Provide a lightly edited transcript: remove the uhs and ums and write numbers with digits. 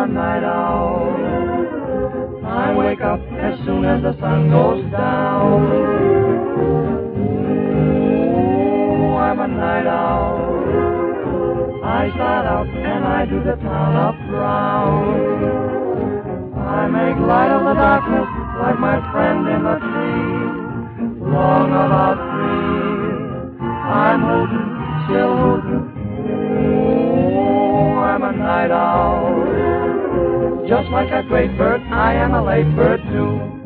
night owl. I wake up as soon as the sun goes down. Ooh, I'm a night owl. I start out and I do the town up round. I make light of the darkness like my friend in the tree. Long about 3, I'm hooting, still hooting. Ooh, I'm a night owl. Just like a great bird, I am a late bird too.